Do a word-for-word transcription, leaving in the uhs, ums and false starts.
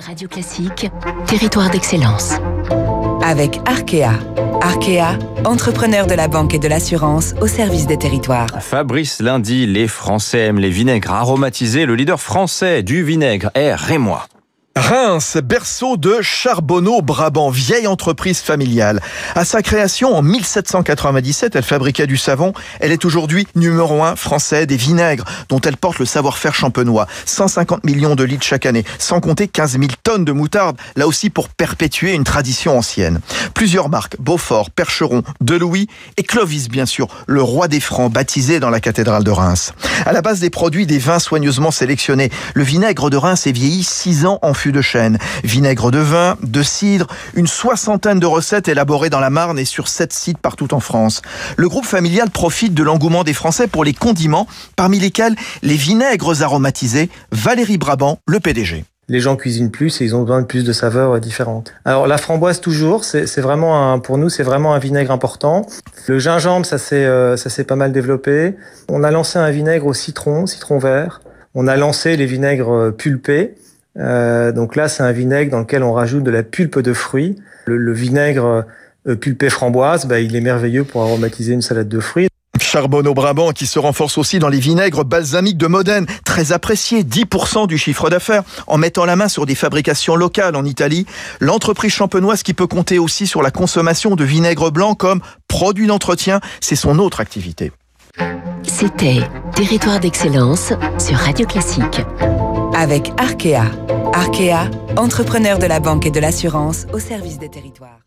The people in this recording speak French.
Radio Classique, territoire d'excellence. Avec Arkea. Arkea, entrepreneur de la banque et de l'assurance au service des territoires. Fabrice Lundy, les Français aiment les vinaigres aromatisés. Le leader français du vinaigre est Rémois. Reims, berceau de Charbonneau-Brabant, vieille entreprise familiale. À sa création en mille sept cent quatre-vingt-dix-sept, elle fabriquait du savon. Elle est aujourd'hui numéro un français des vinaigres, dont elle porte le savoir-faire champenois. cent cinquante millions de litres chaque année, sans compter quinze mille tonnes de moutarde, là aussi pour perpétuer une tradition ancienne. Plusieurs marques, Beaufort, Percheron, Delouis et Clovis bien sûr, le roi des Francs, baptisé dans la cathédrale de Reims. À la base des produits, des vins soigneusement sélectionnés. Le vinaigre de Reims est vieilli six ans en fût de chêne. Vinaigre de vin, de cidre, une soixantaine de recettes élaborées dans la Marne et sur sept sites partout en France. Le groupe familial profite de l'engouement des Français pour les condiments, parmi lesquels les vinaigres aromatisés. Valérie Brabant, le P D G. Les gens cuisinent plus et ils ont besoin de plus de saveurs différentes. Alors la framboise toujours, c'est, c'est vraiment un, pour nous c'est vraiment un vinaigre important. Le gingembre, ça s'est, euh, ça s'est pas mal développé. On a lancé un vinaigre au citron, citron vert. On a lancé les vinaigres pulpés. Euh, donc là, c'est un vinaigre dans lequel on rajoute de la pulpe de fruits. Le, le vinaigre euh, pulpé framboise, bah, il est merveilleux pour aromatiser une salade de fruits. Charbonneau-Brabant qui se renforce aussi dans les vinaigres balsamiques de Modène, très appréciés, dix pour cent du chiffre d'affaires, en mettant la main sur des fabrications locales en Italie. L'entreprise champenoise qui peut compter aussi sur la consommation de vinaigre blanc comme produit d'entretien, c'est son autre activité. C'était Territoire d'excellence sur Radio Classique. Avec Arkea. Arkea, entrepreneur de la banque et de l'assurance au service des territoires.